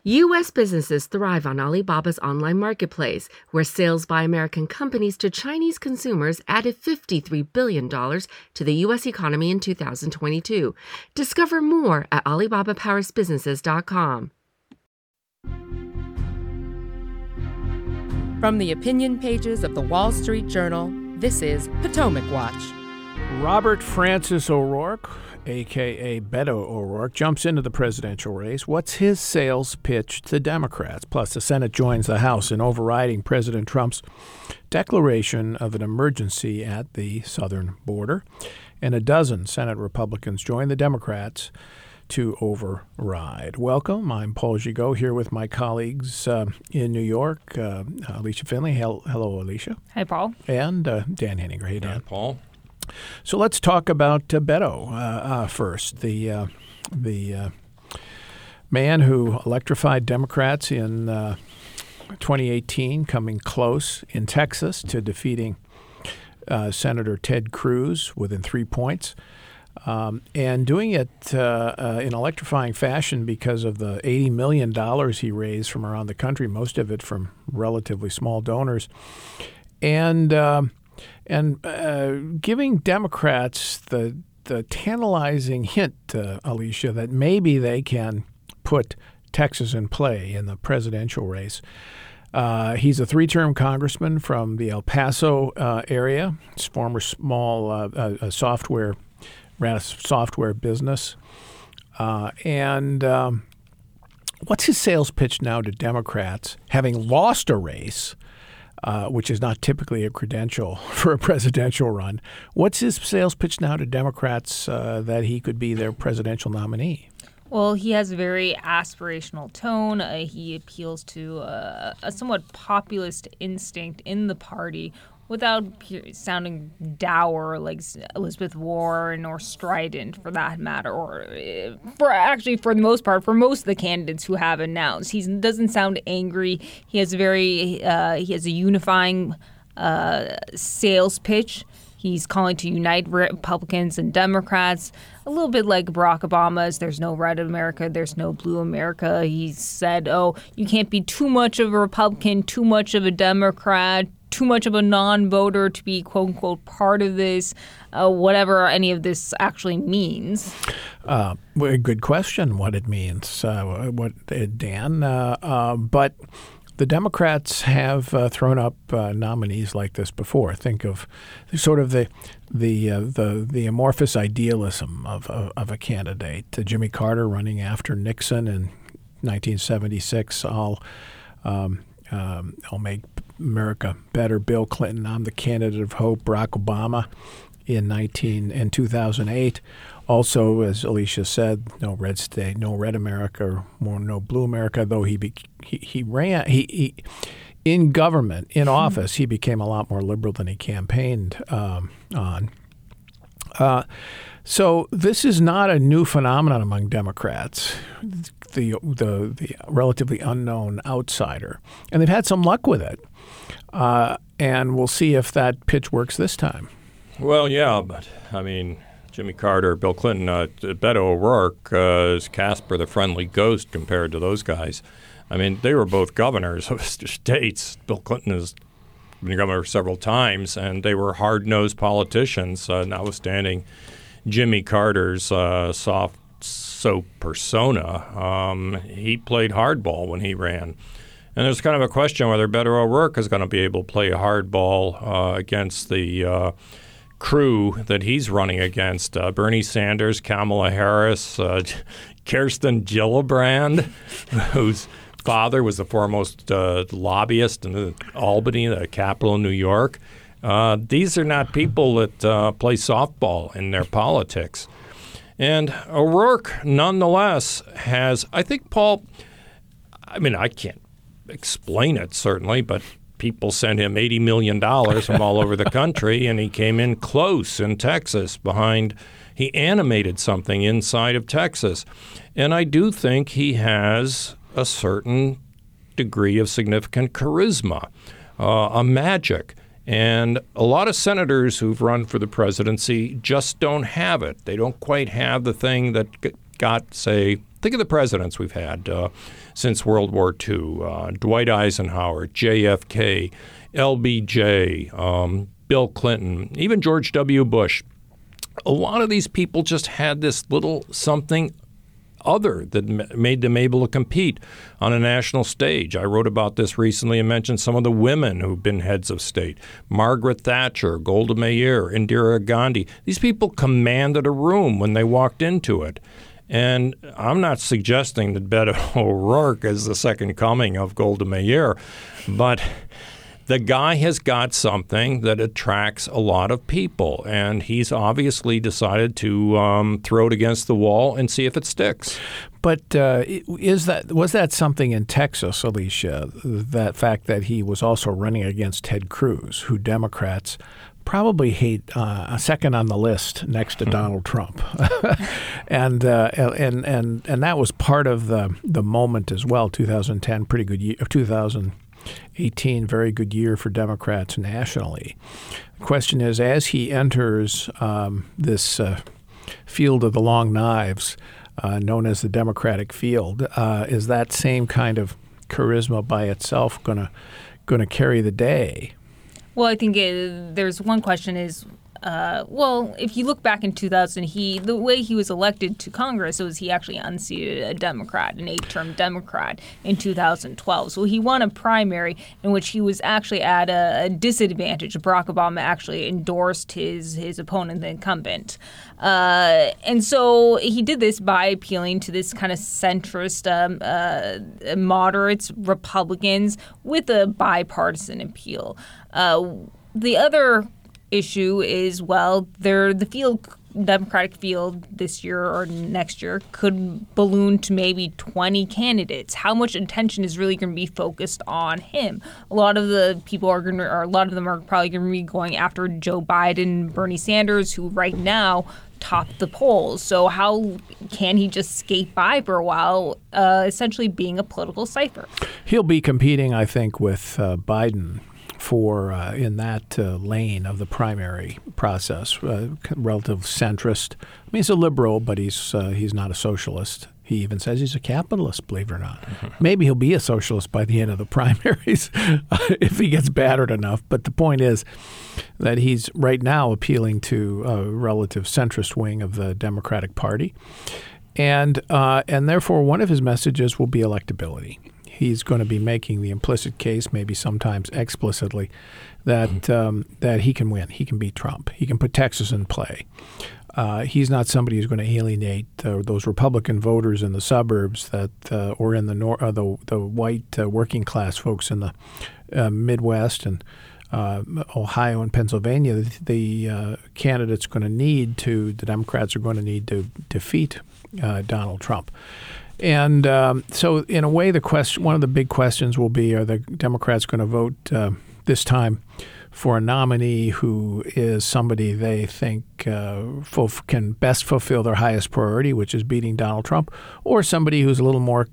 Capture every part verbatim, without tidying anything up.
U S businesses thrive on Alibaba's online marketplace, where sales by American companies to Chinese consumers added fifty-three billion dollars to the U S economy in two thousand twenty-two. Discover more at alibaba powers businesses dot com. From the opinion pages of the Wall Street Journal, this is Potomac Watch. Robert Francis O'Rourke, a k a. Beto O'Rourke, jumps into the presidential race. What's his sales pitch to Democrats? Plus, the Senate joins the House in overriding President Trump's declaration of an emergency at the southern border. And a dozen Senate Republicans join the Democrats to override. Welcome. I'm Paul Gigot here with my colleagues uh, in New York, uh, Alicia Finley. Hel- Hello, Alicia. Hi, Paul. And uh, Dan Henninger. Hey, Dan. Hi, Paul. So let's talk about uh, Beto uh, uh, first. The uh, the uh, man who electrified Democrats in uh, twenty eighteen, coming close in Texas to defeating uh, Senator Ted Cruz within three points, um, and doing it uh, uh, in electrifying fashion because of the eighty million dollars he raised from around the country, most of it from relatively small donors, and uh, And uh, giving Democrats the the tantalizing hint, uh, Alicia, that maybe they can put Texas in play in the presidential race. Uh, he's a three-term congressman from the El Paso uh, area. His former small uh, uh, software ran a software business, uh, and um, what's his sales pitch now to Democrats, having lost a race? Uh, which is not typically a credential for a presidential run. What's his sales pitch now to Democrats uh, that he could be their presidential nominee? Well, he has a very aspirational tone. Uh, he appeals to uh, a somewhat populist instinct in the party without sounding dour like Elizabeth Warren or strident, for that matter, or uh, for actually, for the most part, for most of the candidates who have announced. He doesn't sound angry. He has a very, uh, he has a unifying uh, sales pitch. He's calling to unite Republicans and Democrats, a little bit like Barack Obama's "There's no red America, there's no blue America." He said, oh, you can't be too much of a Republican, too much of a Democrat, too much of a non-voter to be, quote-unquote, part of this, uh, whatever any of this actually means. Uh, well, good question what it means, uh, what uh, Dan. Uh, uh, but the Democrats have uh, thrown up uh, nominees like this before. Think of sort of the the uh, the, the amorphous idealism of, of, of a candidate. Uh, Jimmy Carter running after Nixon in nineteen seventy-six. I'll um, um, I'll make America better. Bill Clinton, I'm the candidate of hope. Barack Obama in nineteen in two thousand eight. Also, as Alicia said, no red state, no red America, or no blue America. Though he be, he, he ran he, he in government, in office, he became a lot more liberal than he campaigned um, on. Uh, so this is not a new phenomenon among Democrats. The the the relatively unknown outsider, and they've had some luck with it. Uh, and we'll see if that pitch works this time. Well, yeah, but I mean, Jimmy Carter, Bill Clinton, uh, Beto O'Rourke uh, is Casper the Friendly Ghost compared to those guys. I mean, they were both governors of states. Bill Clinton has been governor several times, and they were hard-nosed politicians, uh, notwithstanding Jimmy Carter's uh, soft soap persona. Um, he played hardball when he ran. And there's kind of a question whether Beto O'Rourke is going to be able to play hardball uh, against the uh, crew that he's running against. Uh, Bernie Sanders, Kamala Harris, uh, Kirsten Gillibrand, whose father was the foremost uh, lobbyist in Albany, the capital of New York. Uh, these are not people that uh, play softball in their politics. And O'Rourke, nonetheless, has, I think, Paul, I mean, I can't explain it, certainly, but people sent him eighty million dollars from all over the country, and he came in close in Texas behind, he animated something inside of Texas. And I do think he has a certain degree of significant charisma, uh, a magic. And a lot of senators who've run for the presidency just don't have it. They don't quite have the thing that got, say, Think of the presidents we've had uh, since World War Two, uh, Dwight Eisenhower, J F K, L B J, um, Bill Clinton, even George W. Bush. A lot of these people just had this little something other that m- made them able to compete on a national stage. I wrote about this recently and mentioned some of the women who've been heads of state. Margaret Thatcher, Golda Meir, Indira Gandhi. These people commanded a room when they walked into it. And I'm not suggesting that Beto O'Rourke is the second coming of Golda Meir, but the guy has got something that attracts a lot of people, and he's obviously decided to um, throw it against the wall and see if it sticks. But uh, is that was that something in Texas, Alicia, that fact that he was also running against Ted Cruz, who Democrats probably hate uh, a second on the list next to Donald Trump, and uh, and and and that was part of the the moment as well. two thousand ten, pretty good year. two thousand eighteen, very good year for Democrats nationally. The question is, as he enters um, this uh, field of the long knives, uh, known as the Democratic field, uh, is that same kind of charisma by itself going to going to carry the day? Well, I think it, there's one question is, uh, well, if you look back in two thousand, he the way he was elected to Congress was he actually unseated a Democrat, an eight-term Democrat, in two thousand twelve. So he won a primary in which he was actually at a, a disadvantage. Barack Obama actually endorsed his his opponent, the incumbent. Uh, and so he did this by appealing to this kind of centrist, um, uh, moderates, Republicans, with a bipartisan appeal. Uh, the other issue is, well, they're, the field, Democratic field this year or next year could balloon to maybe twenty candidates. How much attention is really going to be focused on him? A lot of the people are going to, or a lot of them are probably going to be going after Joe Biden, Bernie Sanders, who right now top the polls. So how can he just skate by for a while, uh, essentially being a political cipher? He'll be competing, I think, with uh, Biden for uh, in that uh, lane of the primary process, uh, relative centrist. I mean, he's a liberal, but he's uh, he's not a socialist. He even says he's a capitalist, believe it or not. Maybe he'll be a socialist by the end of the primaries if he gets battered enough. But the point is that he's right now appealing to a relative centrist wing of the Democratic Party. And uh, and therefore, one of his messages will be electability. He's going to be making the implicit case, maybe sometimes explicitly, that um, that he can win. He can beat Trump. He can put Texas in play. Uh, he's not somebody who's going to alienate uh, those Republican voters in the suburbs that, uh, or in the nor- uh, the the white uh, working class folks in the uh, Midwest and uh, Ohio and Pennsylvania. The, the uh, candidate's going to need to, the Democrats are going to need to defeat uh, Donald Trump. And um, so, in a way, the question, one of the big questions will be: are the Democrats going to vote uh, this time for a nominee who is somebody they think uh, full, can best fulfill their highest priority, which is beating Donald Trump, or somebody who's a little more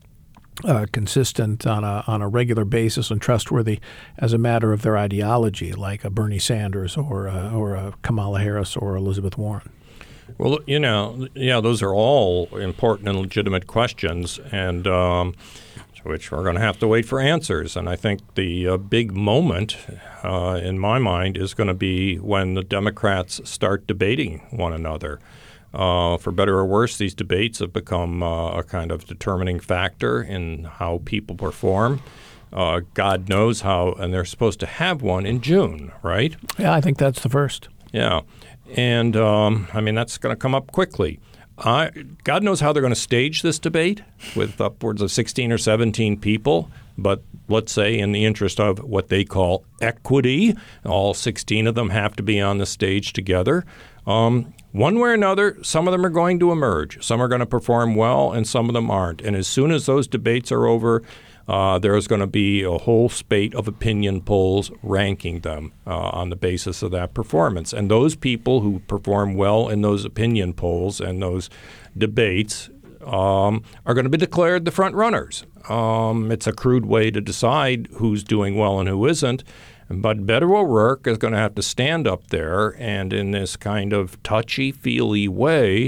uh, consistent on a on a regular basis and trustworthy as a matter of their ideology, like a Bernie Sanders or a, or a Kamala Harris or Elizabeth Warren? Well, you know, yeah, those are all important and legitimate questions, and um, which we're going to have to wait for answers. And I think the uh, big moment, uh, in my mind, is going to be when the Democrats start debating one another. Uh, for better or worse, these debates have become uh, a kind of determining factor in how people perform. Uh, God knows how, and they're supposed to have one in June, right? Yeah, I think that's the first. Yeah. And, um, I mean, that's going to come up quickly. I, God knows how they're going to stage this debate with upwards of sixteen or seventeen people. But let's say in the interest of what they call equity, all sixteen of them have to be on the stage together. Um, one way or another, some of them are going to emerge. Some are going to perform well and some of them aren't. And as soon as those debates are over, Uh, there's going to be a whole spate of opinion polls ranking them uh, on the basis of that performance. And those people who perform well in those opinion polls and those debates um, are going to be declared the front runners. Um, it's a crude way to decide who's doing well and who isn't. But Beto O'Rourke is going to have to stand up there and in this kind of touchy-feely way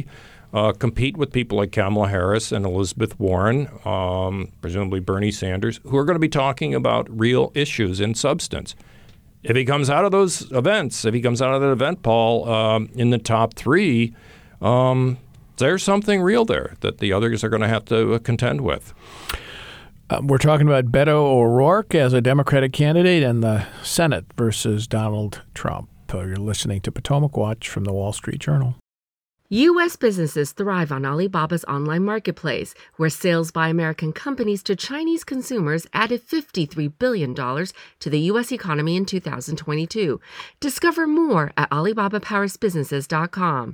uh, compete with people like Kamala Harris and Elizabeth Warren, um, presumably Bernie Sanders, who are going to be talking about real issues in substance. If he comes out of those events, if he comes out of that event, Paul, um, in the top three, um, there's something real there that the others are going to have to uh, contend with. Uh, we're talking about Beto O'Rourke as a Democratic candidate in the Senate versus Donald Trump. Uh, you're listening to Potomac Watch from the Wall Street Journal. U S businesses thrive on Alibaba's online marketplace, where sales by American companies to Chinese consumers added fifty-three billion dollars to the U S economy in two thousand twenty-two. Discover more at alibaba powers businesses dot com.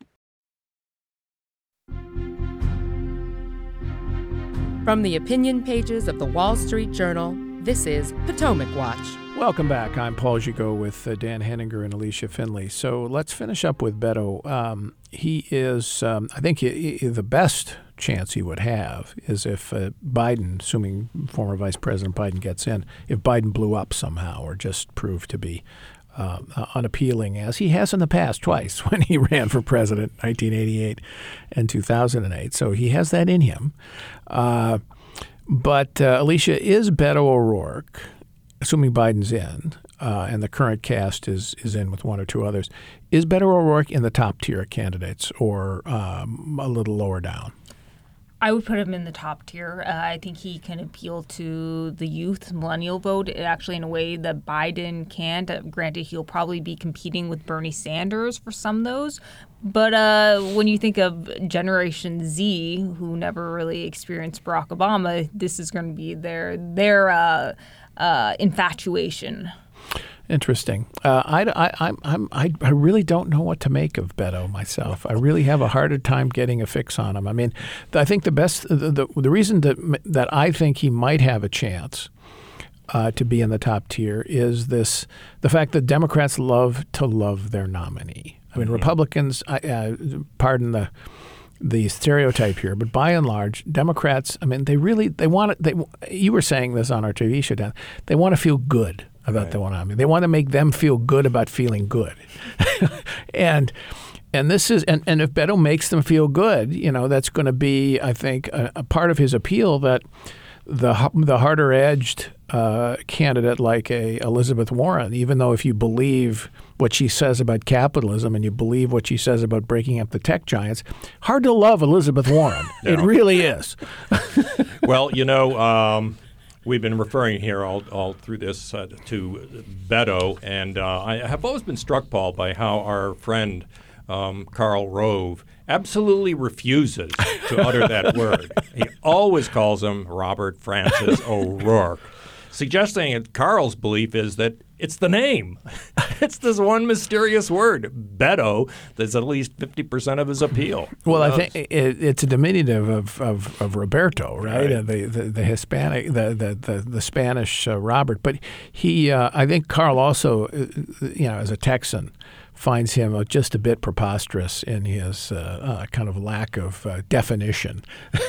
From the opinion pages of the Wall Street Journal, this is Potomac Watch. Welcome back. I'm Paul Gigot with uh, Dan Henninger and Alicia Finley. So let's finish up with Beto. Um, he is, um, I think, he, he, the best chance he would have is if uh, Biden, assuming former Vice President Biden gets in, if Biden blew up somehow or just proved to be uh, unappealing, as he has in the past twice when he ran for president, nineteen eighty-eight and two thousand eight. So he has that in him. Uh, but uh, Alicia, is Beto O'Rourke, assuming Biden's in, uh, and the current cast is is in with one or two others, is Beto O'Rourke in the top tier of candidates or um, a little lower down? I would put him in the top tier. Uh, I think he can appeal to the youth, millennial vote, actually in a way that Biden can't. Uh, granted, he'll probably be competing with Bernie Sanders for some of those. But uh, when you think of Generation Z, who never really experienced Barack Obama, this is going to be their their uh, uh, infatuation. Interesting. Uh, I, I, I'm, I, I really don't know what to make of Beto myself. I really have a harder time getting a fix on him. I mean, I think the best, the, the, the reason that that I think he might have a chance uh, to be in the top tier is this: the fact that Democrats love to love their nominee. I mean, mm-hmm. Republicans, uh, pardon the the stereotype here, but by and large, Democrats, I mean, they really they want it. They you were saying this on our T V show, Dan. They want to feel good about right. the one. I mean, they want to make them feel good about feeling good, and and this is and, and if Beto makes them feel good, you know, that's going to be, I think, a, a part of his appeal that the the harder edged uh, candidate like a Elizabeth Warren, even though if you believe what she says about capitalism and you believe what she says about breaking up the tech giants, hard to love Elizabeth Warren. No. It really is. Well, you know. Um We've been referring here all, all through this uh, to Beto, and uh, I have always been struck, Paul, by how our friend um, Karl Rove absolutely refuses to utter that word. He always calls him Robert Francis O'Rourke, suggesting that Karl's belief is that it's the name. It's this one mysterious word, Beto, that's at least fifty percent of his appeal. Well, I think it, it's a diminutive of, of, of Roberto, right? right. Uh, the, the the Hispanic, the the the, the Spanish uh, Robert. But he, uh, I think Karl also, uh, you know, as a Texan, finds him just a bit preposterous in his uh, uh, kind of lack of uh, definition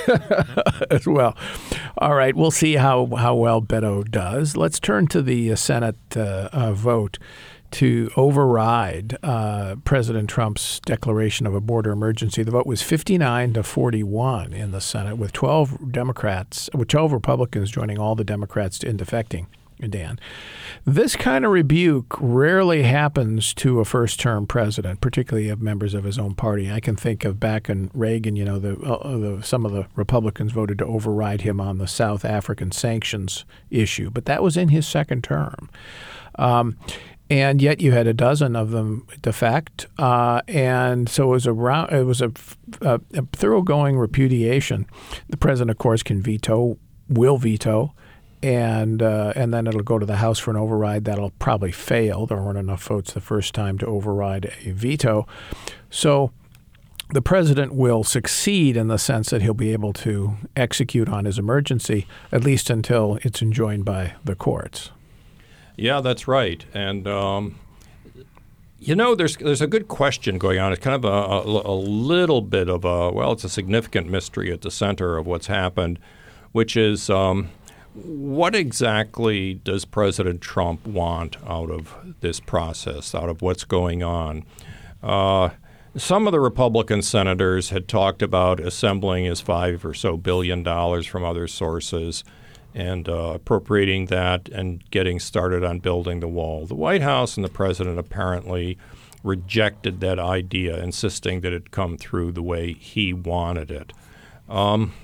as well. All right, we'll see how, how well Beto does. Let's turn to the uh, Senate uh, uh, vote to override uh, President Trump's declaration of a border emergency. The vote was fifty-nine to forty-one in the Senate, with twelve Democrats, with twelve Republicans joining all the Democrats in defecting. Dan, this kind of rebuke rarely happens to a first-term president, particularly of members of his own party. I can think of back in Reagan, you know, the, uh, the some of the Republicans voted to override him on the South African sanctions issue, but that was in his second term. Um, and yet you had a dozen of them defect, uh, and so it was a round, it was a, a, a thoroughgoing repudiation. The president, of course, can veto, will veto. And uh, and then it'll go to the House for an override. That'll probably fail. There weren't enough votes the first time to override a veto. So the president will succeed in the sense that he'll be able to execute on his emergency, at least until it's enjoined by the courts. Yeah, that's right. And, um, you know, there's there's a good question going on. It's kind of a, a, a little bit of a, well, it's a significant mystery at the center of what's happened, which is um, – what exactly does President Trump want out of this process, out of what's going on? Uh, Some of the Republican senators had talked about assembling his five or so billion dollars from other sources and uh, appropriating that and getting started on building the wall. The White House and the president apparently rejected that idea, insisting that it come through the way he wanted it. Um,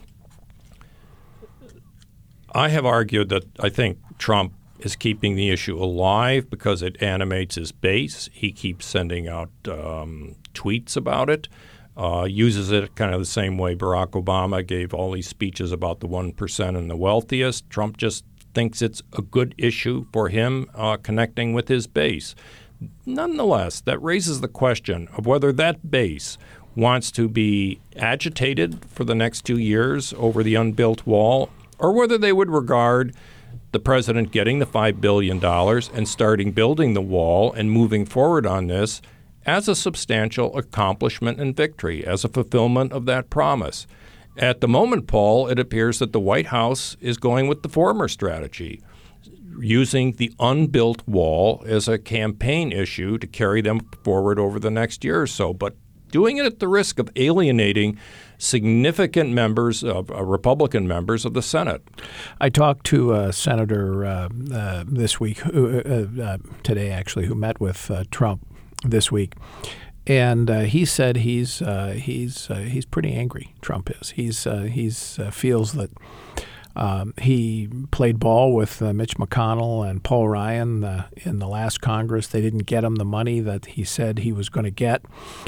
I have argued that I think Trump is keeping the issue alive because it animates his base. He keeps sending out um, tweets about it, uh, uses it kind of the same way Barack Obama gave all these speeches about the one percent and the wealthiest. Trump just thinks it's a good issue for him uh, connecting with his base. Nonetheless, that raises the question of whether that base wants to be agitated for the next two years over the unbuilt wall, or whether they would regard the president getting the five billion dollars and starting building the wall and moving forward on this as a substantial accomplishment and victory, as a fulfillment of that promise. At the moment, Paul, it appears that the White House is going with the former strategy, using the unbuilt wall as a campaign issue to carry them forward over the next year or so, but doing it at the risk of alienating significant members of uh, Republican members of the Senate. I talked to a senator uh, uh, this week, who, uh, uh, today actually, who met with uh, Trump this week, and uh, he said he's uh, he's uh, he's pretty angry. Trump is. He's uh, he's uh, feels that um, he played ball with uh, Mitch McConnell and Paul Ryan uh, in the last Congress. They didn't get him the money that he said he was going to get.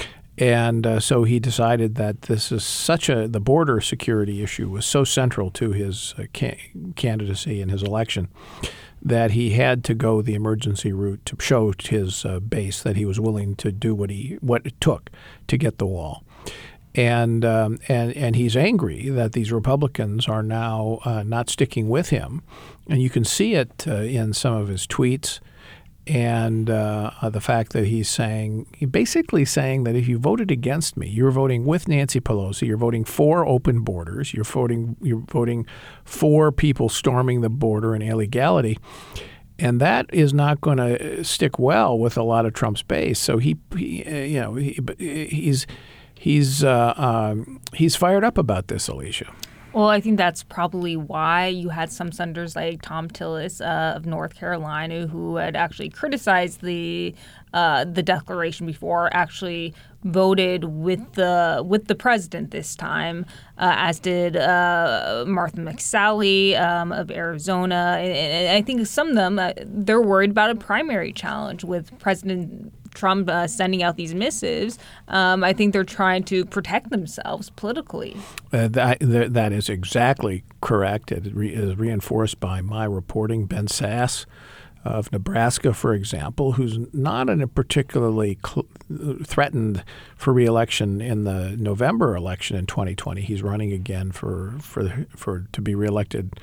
And uh, so he decided that this is such a the border security issue was so central to his uh, ca- candidacy and his election that he had to go the emergency route to show his uh, base that he was willing to do what he what it took to get the wall. And um, and and he's angry that these Republicans are now uh, not sticking with him, and you can see it uh, in some of his tweets. And uh, the fact that he's saying, he basically saying that if you voted against me, you're voting with Nancy Pelosi, you're voting for open borders, you're voting you're voting for people storming the border and illegality, and that is not going to stick well with a lot of Trump's base. So he, he you know, he, he's he's uh, um, he's fired up about this, Alicia. Well, I think that's probably why you had some senators like Tom Tillis uh, of North Carolina who had actually criticized the uh, the declaration before, actually voted with the with the president this time, uh, as did uh, Martha McSally um, of Arizona. And, and I think some of them, uh, they're worried about a primary challenge with President Trump uh, sending out these missives. Um, I think they're trying to protect themselves politically. Uh, that, that is exactly correct. It re- is reinforced by my reporting. Ben Sasse of Nebraska, for example, who's not in a particularly cl- threatened for re-election in the November election in twenty twenty. He's running again for for for to be reelected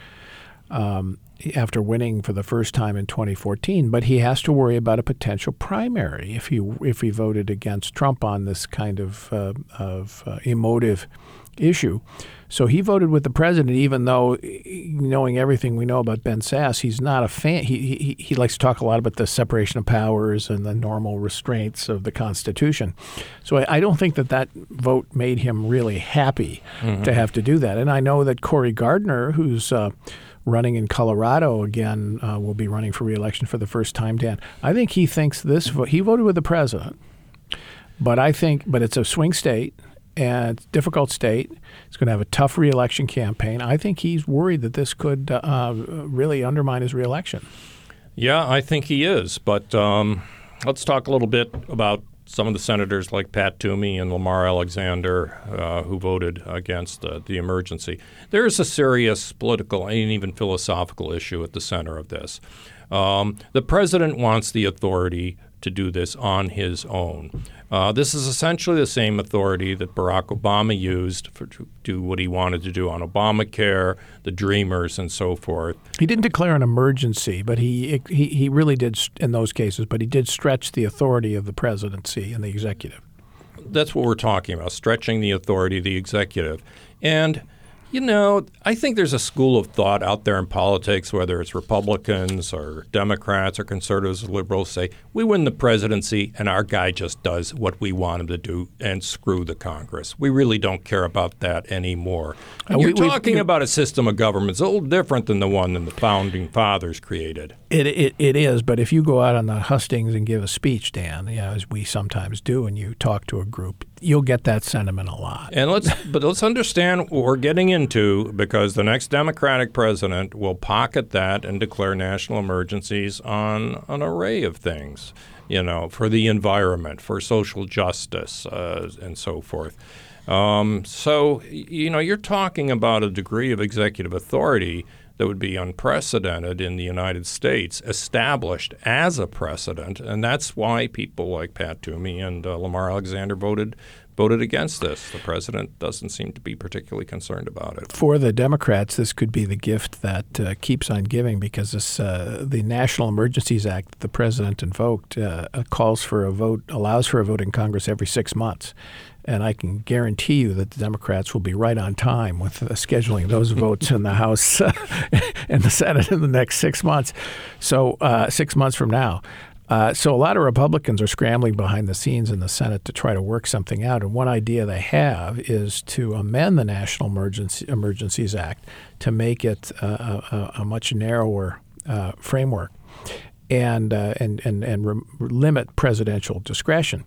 um, after winning for the first time in twenty fourteen. But he has to worry about a potential primary if he if he voted against Trump on this kind of uh, of uh, emotive issue. So he voted with the president, even though, knowing everything we know about Ben Sasse, he's not a fan. He, he he likes to talk a lot about the separation of powers and the normal restraints of the Constitution. So I, I don't think that that vote made him really happy mm-hmm. to have to do that. And I know that Cory Gardner, who's uh, running in Colorado again, uh, will be running for re-election for the first time, Dan. I think he thinks this vote, he voted with the president, but I think, but it's a swing state. And it's a difficult state. It's going to have a tough re-election campaign. I think he's worried that this could uh, really undermine his re-election. Yeah, I think he is. But um, let's talk a little bit about some of the senators like Pat Toomey and Lamar Alexander uh, who voted against uh, the emergency. There is a serious political and even philosophical issue at the center of this. Um, the president wants the authority to do this on his own. Uh, this is essentially the same authority that Barack Obama used for, to do what he wanted to do on Obamacare, the Dreamers, and so forth. He didn't declare an emergency, but he he, he really did in those cases, but he did stretch the authority of the presidency and the executive. That's what we're talking about, stretching the authority of the executive. And You know, I think there's a school of thought out there in politics, whether it's Republicans or Democrats or conservatives or liberals, say, we win the presidency and our guy just does what we want him to do and screw the Congress. We really don't care about that anymore. And Uh, you're we- talking we- about a system of government that's a little different than the one that the founding fathers created. It, it it is, but if you go out on the hustings and give a speech, Dan, you know, as we sometimes do, and you talk to a group, you'll get that sentiment a lot. And let's but let's understand what we're getting into, because the next Democratic president will pocket that and declare national emergencies on an array of things, you know, for the environment, for social justice, uh, and so forth. Um, so, you know, you're talking about a degree of executive authority that would be unprecedented in the United States, established as a precedent, and that's why people like Pat Toomey and uh, Lamar Alexander voted voted against this. The president doesn't seem to be particularly concerned about it. For the Democrats, this could be the gift that uh, keeps on giving, because this uh, the National Emergencies Act that the president invoked uh, calls for a vote, allows for a vote in Congress every six months. And I can guarantee you that the Democrats will be right on time with uh, scheduling those votes in the House uh, and the Senate in the next six months. So uh, six months from now. Uh, so a lot of Republicans are scrambling behind the scenes in the Senate to try to work something out. And one idea they have is to amend the National Emergency, Emergencies Act to make it uh, a, a much narrower uh, framework and, uh, and, and, and re- limit presidential discretion.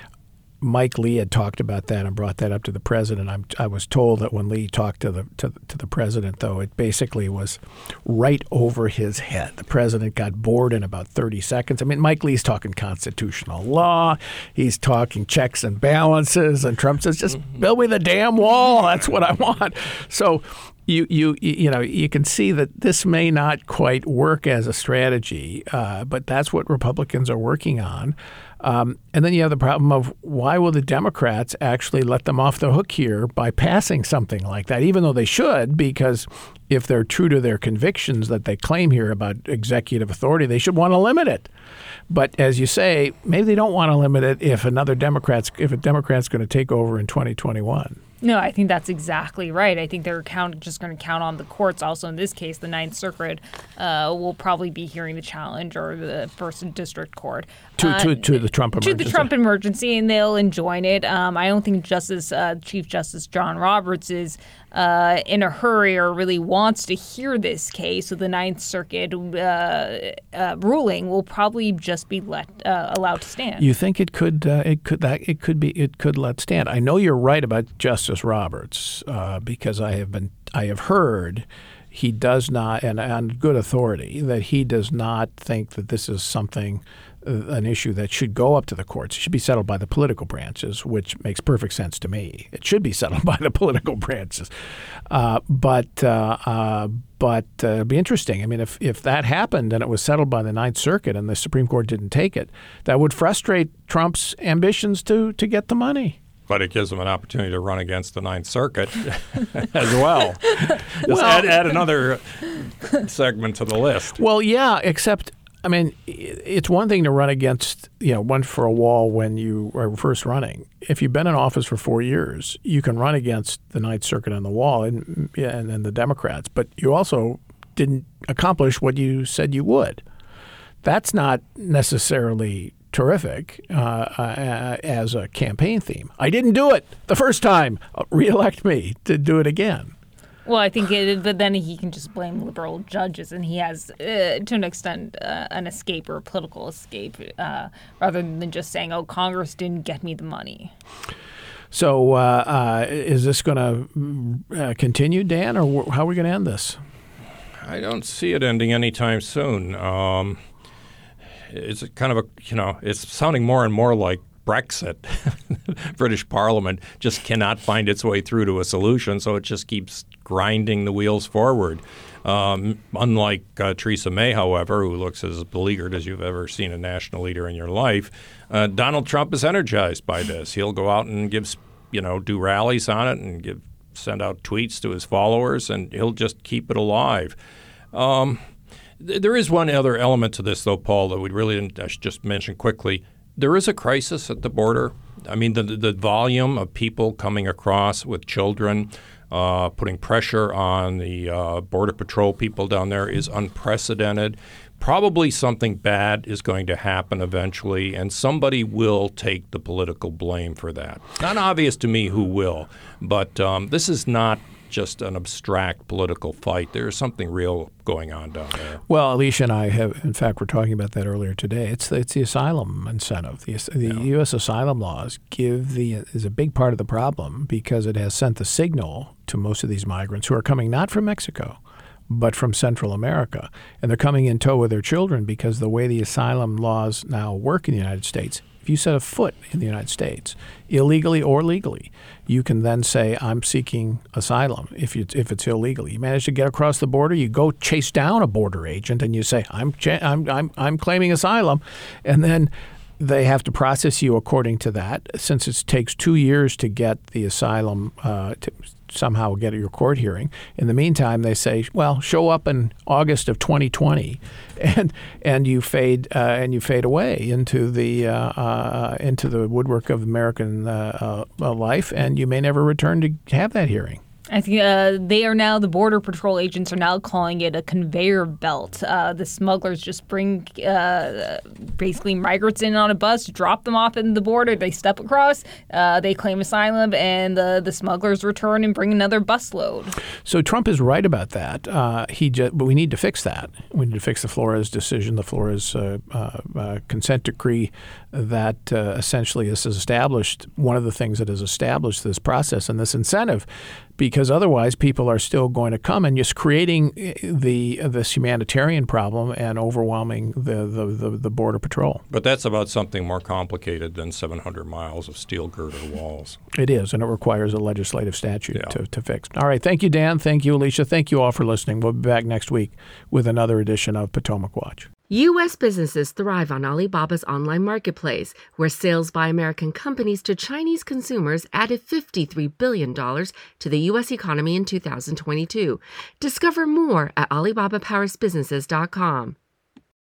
Mike Lee had talked about that and brought that up to the president. I'm, I was told that when Lee talked to the to, to the president, though, it basically was right over his head. The president got bored in about thirty seconds. I mean, Mike Lee's talking constitutional law. He's talking checks and balances. And Trump says, just build me the damn wall. That's what I want. So you you you know, you can see that this may not quite work as a strategy, uh, but that's what Republicans are working on. Um, and then you have the problem of why will the Democrats actually let them off the hook here by passing something like that, even though they should, because if they're true to their convictions that they claim here about executive authority, they should want to limit it. But as you say, maybe they don't want to limit it if another Democrat's if a Democrat's going to take over in twenty twenty-one. No, I think that's exactly right. I think they're count, just going to count on the courts. Also, in this case, the Ninth Circuit uh, will probably be hearing the challenge, or the First District Court. To, uh, to, to the Trump emergency. To the Trump emergency, and they'll enjoin it. Um, I don't think Justice uh, Chief Justice John Roberts is uh, in a hurry or really wants to hear this case. So the Ninth Circuit uh, uh, ruling will probably just be let uh, allowed to stand. You think it could uh, it could that it could be it could let stand? I know you're right about Justice Roberts uh, because I have been I have heard he does not, and on good authority, that he does not think that this is something, uh, an issue that should go up to the courts. It should be settled by the political branches, which makes perfect sense to me. It should be settled by the political branches. Uh, but uh, uh, but uh, it'd be interesting. I mean, if, if that happened and it was settled by the Ninth Circuit and the Supreme Court didn't take it, that would frustrate Trump's ambitions to to get the money. But it gives him an opportunity to run against the Ninth Circuit as well. Just Well- add, add another segment to the list. Well, yeah, except, I mean, it's one thing to run against, you know, one for a wall when you are first running. If you've been in office for four years, you can run against the Ninth Circuit on the wall and, and, and the Democrats, but you also didn't accomplish what you said you would. That's not necessarily terrific uh, uh, as a campaign theme. I didn't do it the first time. Reelect me to do it again. Well, I think, it, but then he can just blame liberal judges, and he has, uh, to an extent, uh, an escape or a political escape, uh, rather than just saying, "Oh, Congress didn't get me the money." So, uh, uh, is this going to uh, continue, Dan, or how are we going to end this? I don't see it ending anytime soon. Um, it's kind of a, you know, it's sounding more and more like Brexit. British Parliament just cannot find its way through to a solution, so it just keeps grinding the wheels forward. Um, unlike uh, Theresa May, however, who looks as beleaguered as you've ever seen a national leader in your life, uh, Donald Trump is energized by this. He'll go out and give, you know, do rallies on it and give send out tweets to his followers, and he'll just keep it alive. Um, th- there is one other element to this, though, Paul, that we really didn't I should just mention quickly. There is a crisis at the border. I mean, the the volume of people coming across with children uh, putting pressure on the uh, Border Patrol people down there is unprecedented. Probably something bad is going to happen eventually, and somebody will take the political blame for that. Not obvious to me who will, but um, this is not just an abstract political fight. There's something real going on down there. Well, Alicia and I have, in fact, we're talking about that earlier today. It's the, it's the asylum incentive. The, the yeah. U S asylum laws give the is a big part of the problem because it has sent the signal to most of these migrants who are coming not from Mexico, but from Central America. And they're coming in tow with their children because the way the asylum laws now work in the United States, if you set a foot in the United States, illegally or legally, you can then say, I'm seeking asylum if you, if it's illegally. You manage to get across the border, you go chase down a border agent and you say, I'm cha- I'm I'm I'm claiming asylum. And then they have to process you according to that. Since it takes two years to get the asylum uh, to somehow get your court hearing. In the meantime, they say, well, show up in August of twenty twenty, and and you fade uh, and you fade away into the uh, uh, into the woodwork of American uh, uh, life, and you may never return to have that hearing. I think uh, they are now, the Border Patrol agents are now calling it a conveyor belt. Uh, the smugglers just bring uh, basically migrants in on a bus, drop them off in the border, they step across, uh, they claim asylum, and uh, the smugglers return and bring another busload. So Trump is right about that. Uh, he just, but we need to fix that. We need to fix the Flores decision, the Flores uh, uh, uh, consent decree that uh, essentially has established, one of the things that has established this process and this incentive, because otherwise people are still going to come and just creating the this humanitarian problem and overwhelming the, the, the, the Border Patrol. But that's about something more complicated than seven hundred miles of steel girder walls. It is, and it requires a legislative statute yeah. to, to fix. All right. Thank you, Dan. Thank you, Alicia. Thank you all for listening. We'll be back next week with another edition of Potomac Watch. U S businesses thrive on Alibaba's online marketplace, where sales by American companies to Chinese consumers added fifty-three billion dollars to the U S economy in two thousand twenty-two. Discover more at alibaba powers businesses dot com.